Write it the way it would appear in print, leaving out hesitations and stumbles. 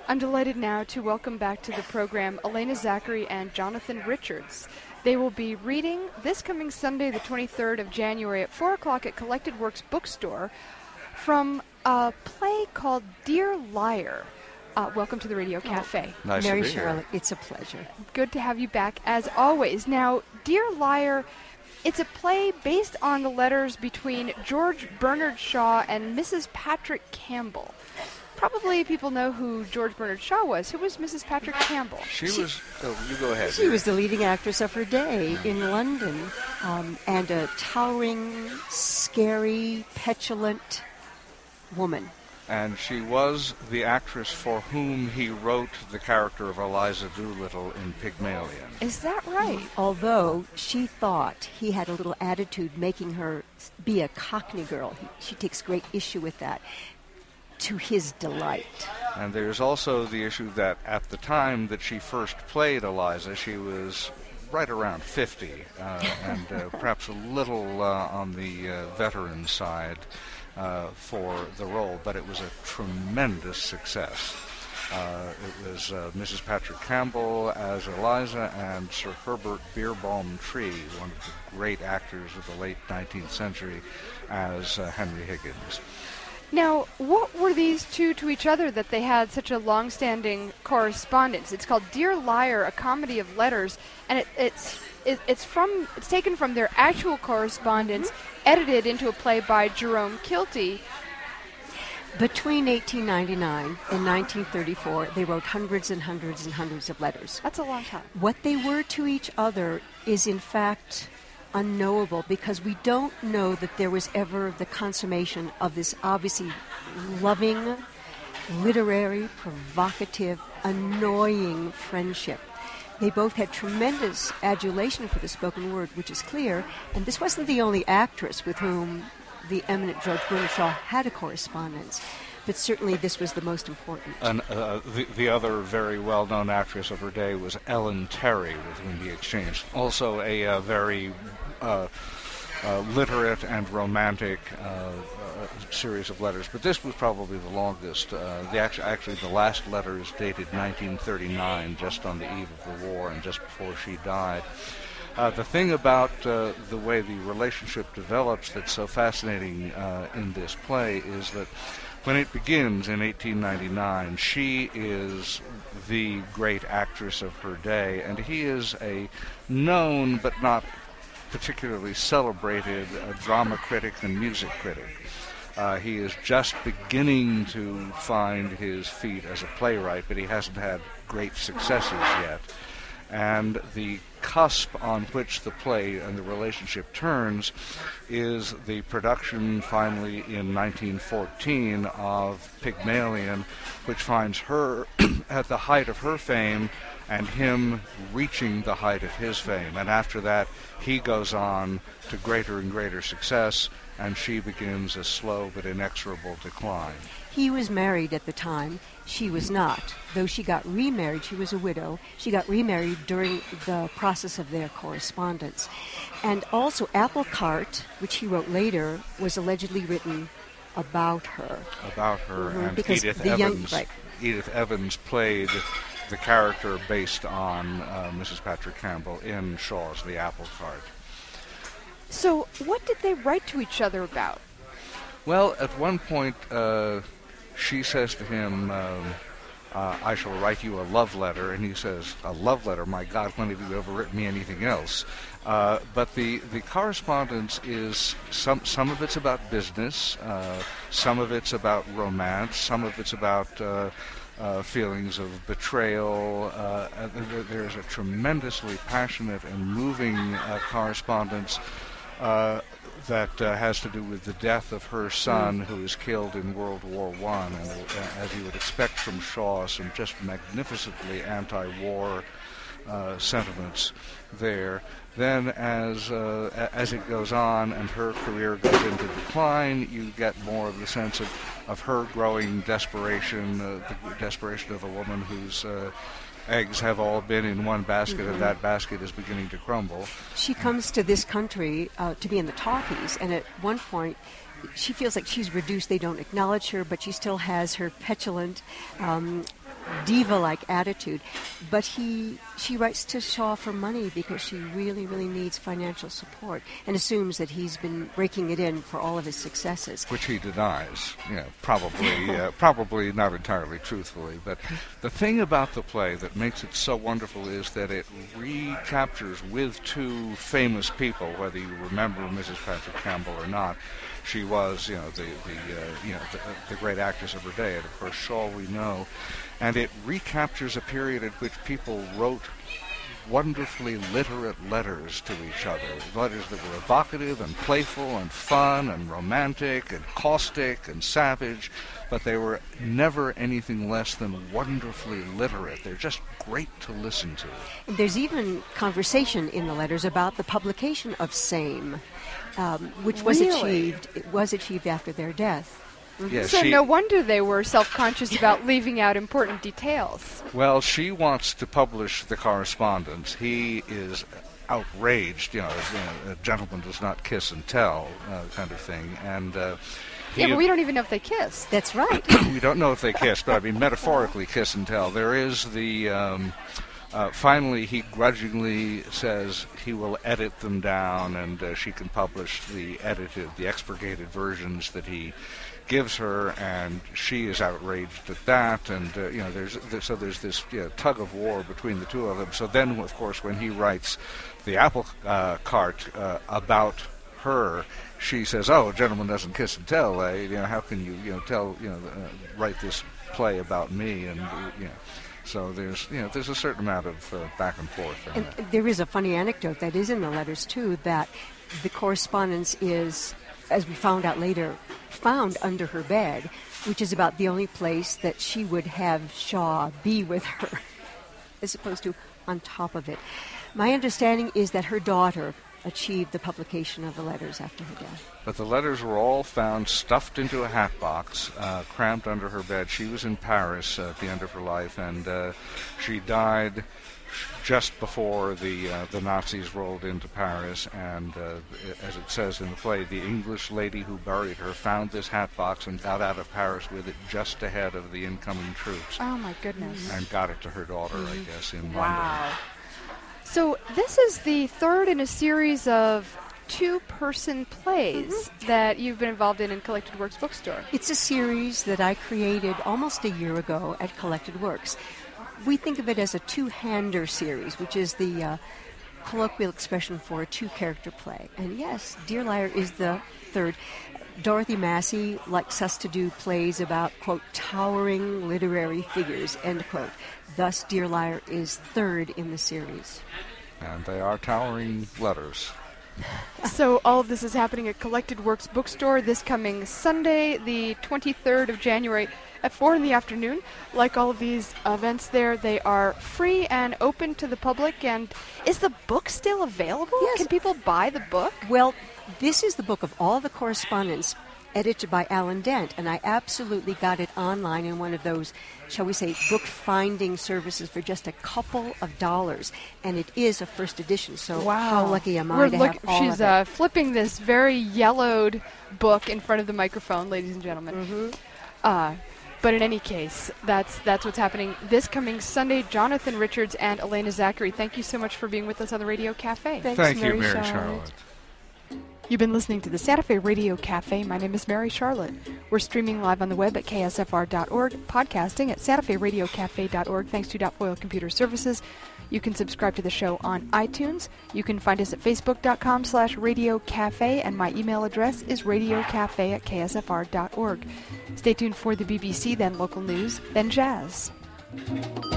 I'm delighted now to welcome back to the program Elena Zachary and Jonathan Richards. They will be reading this coming Sunday, the 23rd of January at 4 o'clock at Collected Works Bookstore from a play called Dear Liar. Welcome to the Radio Cafe. Nice Mary to be Charlotte, here. it's a pleasure. Good to have you back, as always. Now, Dear Liar, it's a play based on the letters between George Bernard Shaw and Mrs. Patrick Campbell. Probably people know who George Bernard Shaw was. Who was Mrs. Patrick Campbell? You go ahead. She was the leading actress of her day in London, and a towering, scary, petulant woman. And she was the actress for whom he wrote the character of Eliza Doolittle in Pygmalion. Is that right? Although she thought he had a little attitude making her be a Cockney girl. She takes great issue with that, to his delight. And there's also the issue that at the time that she first played Eliza, she was right around 50, and perhaps a little on the veteran side for the role, but it was a tremendous success. It was Mrs. Patrick Campbell as Eliza and Sir Herbert Beerbohm Tree, one of the great actors of the late 19th century, as Henry Higgins. Now, what were these two to each other that they had such a long-standing correspondence? It's called Dear Liar, a comedy of letters, and it's taken from their actual correspondence, edited into a play by Jerome Kilty. Between 1899 and 1934, they wrote hundreds and hundreds and hundreds of letters. That's a long time. What they were to each other is, in fact, unknowable, because we don't know that there was ever the consummation of this obviously loving, literary, provocative, annoying friendship. They both had tremendous adulation for the spoken word, which is clear, and this wasn't the only actress with whom the eminent George Bernard Shaw had a correspondence, but certainly this was the most important. And the other very well-known actress of her day was Ellen Terry, with whom he exchanged also a very literate and romantic series of letters. But this was probably the longest. Actually, the last letter is dated 1939, just on the eve of the war and just before she died. The thing about the way the relationship develops that's so fascinating in this play is that when it begins in 1899, she is the great actress of her day, and he is a known but not particularly celebrated drama critic and music critic. He is just beginning to find his feet as a playwright, but he hasn't had great successes yet. And the cusp on which the play and the relationship turns is the production finally in 1914 of Pygmalion, which finds her at the height of her fame and him reaching the height of his fame. And after that, he goes on to greater and greater success, and she begins a slow but inexorable decline. He was married at the time. She was not. Though she got remarried, she was a widow. She got remarried during the process of their correspondence. And also Apple Cart, which he wrote later, was allegedly written about her. About her, and because Edith the Evans. Right. Edith Evans played the character based on Mrs. Patrick Campbell in Shaw's The Apple Cart. So, what did they write to each other about? Well, at one point, she says to him, I shall write you a love letter. And he says, a love letter? My God, when have you ever written me anything else? But the correspondence is, some of it's about business, some of it's about romance, some of it's about feelings of betrayal. There's a tremendously passionate and moving correspondence that has to do with the death of her son, who was killed in World War I, and as you would expect from Shaw, some just magnificently anti-war sentiments there. Then as it goes on and her career goes into decline, you get more of the sense of her growing desperation, the desperation of a woman whose eggs have all been in one basket, and that basket is beginning to crumble. She comes to this country to be in the talkies, and at one point she feels like she's reduced. They don't acknowledge her, but she still has her petulant diva-like attitude. But she writes to Shaw for money because she really, really needs financial support, and assumes that he's been raking it in for all of his successes. Which he denies, probably not entirely truthfully. But the thing about the play that makes it so wonderful is that it recaptures with two famous people, whether you remember Mrs. Patrick Campbell or not. She was, the great actress of her day, and of course Shaw we know, and it recaptures a period at which people wrote wonderfully literate letters to each other, letters that were evocative and playful and fun and romantic and caustic and savage, but they were never anything less than wonderfully literate. They're just great to listen to. And there's even conversation in the letters about the publication of Same, which was achieved after their death. Yeah, so no wonder they were self-conscious about leaving out important details. Well, she wants to publish the correspondence. He is outraged, a gentleman does not kiss and tell kind of thing. And but we don't even know if they kissed. That's right. We don't know if they kissed, but I mean metaphorically kiss and tell. There is the... finally, he grudgingly says he will edit them down, and she can publish the expurgated versions that he gives her, and she is outraged at that, and there's this tug of war between the two of them. So then, of course, when he writes the apple cart about her, she says, "Oh, a gentleman doesn't kiss and tell. How can you write this play about me?" And so there's a certain amount of back and forth. And there is a funny anecdote that is in the letters too, that the correspondence is, as we found out later, found under her bed, which is about the only place that she would have Shaw be with her, as opposed to on top of it. My understanding is that her daughter achieved the publication of the letters after her death. But the letters were all found stuffed into a hat box, cramped under her bed. She was in Paris at the end of her life, and she died just before the Nazis rolled into Paris. And as it says in the play, the English lady who buried her found this hat box and got out of Paris with it just ahead of the incoming troops. Oh, my goodness. And got it to her daughter, I guess, in London. Wow. So this is the third in a series of two-person plays that you've been involved in Collected Works Bookstore. It's a series that I created almost a year ago at Collected Works. We think of it as a two-hander series, which is the colloquial expression for a two-character play. And yes, Dear Liar is the third. Dorothy Massey likes us to do plays about, quote, towering literary figures, end quote. Thus, Dear Liar is third in the series. And they are towering letters. So all of this is happening at Collected Works Bookstore this coming Sunday, the 23rd of January at 4 in the afternoon. Like all of these events there, they are free and open to the public. And is the book still available? Yes. Can people buy the book? Well, this is the book of all the correspondence edited by Alan Dent, and I absolutely got it online in one of those, shall we say, book finding services for just a couple of dollars, and it is a first edition, so how lucky am I to have all She's of it. Flipping this very yellowed book in front of the microphone, ladies and gentlemen. But in any case, that's what's happening this coming Sunday. Jonathan Richards and Elena Zachary, thank you so much for being with us on the Radio Cafe. Thank you, Mary Charlotte. You've been listening to the Santa Fe Radio Cafe. My name is Mary Charlotte. We're streaming live on the web at ksfr.org, podcasting at santaferadiocafe.org, thanks to Foil Computer Services. You can subscribe to the show on iTunes. You can find us at facebook.com/Radio Cafe, and my email address is radiocafe@ksfr.org. Stay tuned for the BBC, then local news, then jazz.